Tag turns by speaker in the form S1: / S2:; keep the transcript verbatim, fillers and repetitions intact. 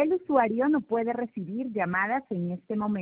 S1: El usuario no puede recibir llamadas en este momento.